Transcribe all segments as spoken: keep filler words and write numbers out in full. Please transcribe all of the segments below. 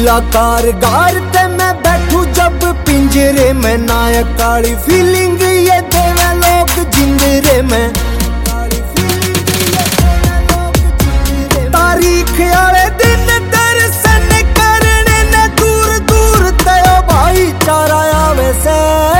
दूल्हा कारगार ते मैं बैठू जब पिंजरे में, नायक काली फीलिंग ये देवे लोग जिंदरे में। तारीख आले दिन दर्शन करने ने दूर दूर तयो भाईचारा आवे से।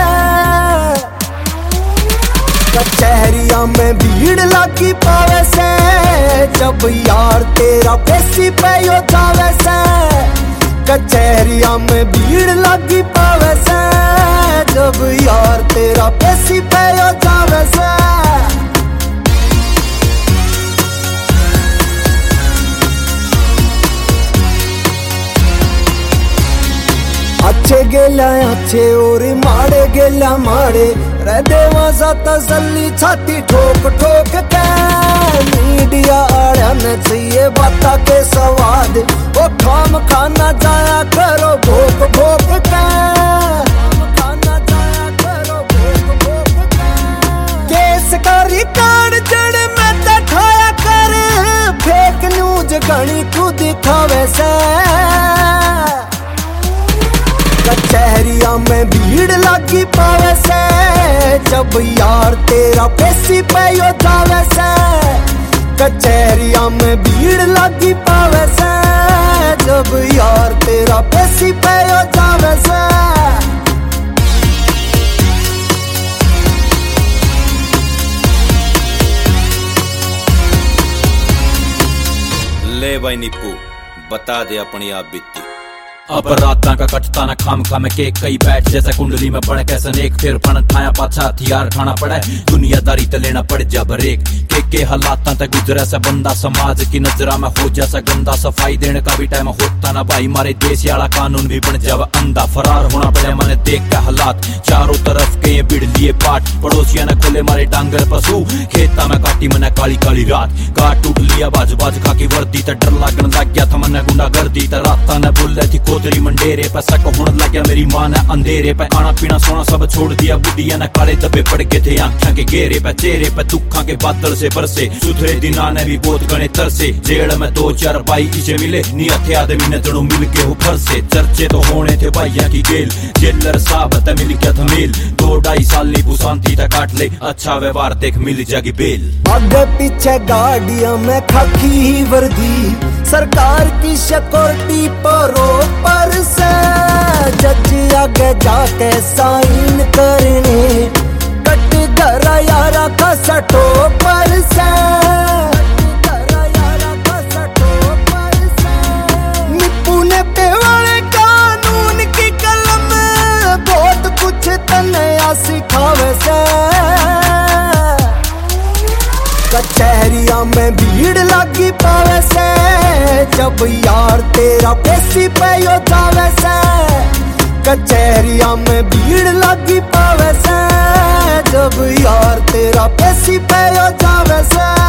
कचहरिया में भीड़ लगी पावे से, जब यार तेरा पेशी पे यो जावे से। कचहरिया में भीड़ लगी पावे से, जब यार तेरा पेशी पे यो जावे से। अच्छे गेला अच्छे और माड़े गेला माड़े, रे देवा सा तसल्ली छाती ठोक ठोक के। मीडिया आड़िया ने चाहिए बाता के स्वाद, वो खाम खाना जाया करो भोक भोक के। खाना जाया करो भोक भोक के। केस का रिकॉर्ड जड़ में दिखाया कर, फेक न्यूज घनी तू दिखावे से। कचहरिया में भीड़ लगी पावे से, जब यार तेरा पेशी पे यो जावे से। कचहरिया में भीड़ लगी पावे से, जब यार तेरा पेशी पे यो जावे से। ले भाई निप्पू बता दे अपनी आप बीती। अब रातां का कटता न खाम खा में केक, कई बैठ जैसे कुंडली में पड़े कैसे नेक। फिर फन ठाया पाछा हथियार खाना पड़े, दुनियादारी ते लेना पड़ जा बरेक। के के हालातां ते गुजरे से बंदा, समाज की नजरा में हो जैसा गंदा। सफाई देने का भी टाइम होता ना भाई, मारे देश वाला कानून भी बन जावा अंधा। फरार होना पड़े मैंने देख के हालात, चारों तरफ के ये बिड़ लिए पाट। पड़ोसिया ने खोले मारे डांगर पशु, खेता में काटी मैंने काली काली रात। काट टूट लिया बाज बाज खा की वर्दी, ते डर लागन लग गया था मैंने गुंडा गर्दी। ते रातां ने बोले थी कोतरी मंडेरे पे, सक होने लग गया मेरी माँ ने अंधेरे पे। आना पीना सोना सब छोड़ दिया, बुढ़िया ने काले धब्बे पड़ के थे आंखों के घेरे पे। चेहरे पे दुखा के बादल से बरसे, सुथरे दिन आने भी बहुत गणे तरसे। जेल में दो चार भाई इसे मिले, नियत आदमी ने जड़ों मिल के हो घर से। चर्चे तो होने थे भाइया की गेल, जेलर साहब ते मिल गया था मेल। दो ढाई साल नी बुशांति तक काट ले, अच्छा व्यवहार देख मिल जाएगी बेल। आगे पीछे गाड़ियां में खाकी वर्दी, सरकार की सिक्योरिटी परो पर से। जज आगे जाके साइन करने, कट गरा यारा का सटो पर से। निप्पू ने पेवाड़े कानून की कलम, बहुत कुछ तनया सिखावे से। कचहरिया में भीड़ लगी पावे से, जब यार तेरा पेशी पे यो जावे से। कचहरिया में भीड़ लगी पावे से, जब यार तेरा पेशी पे यो जावे से।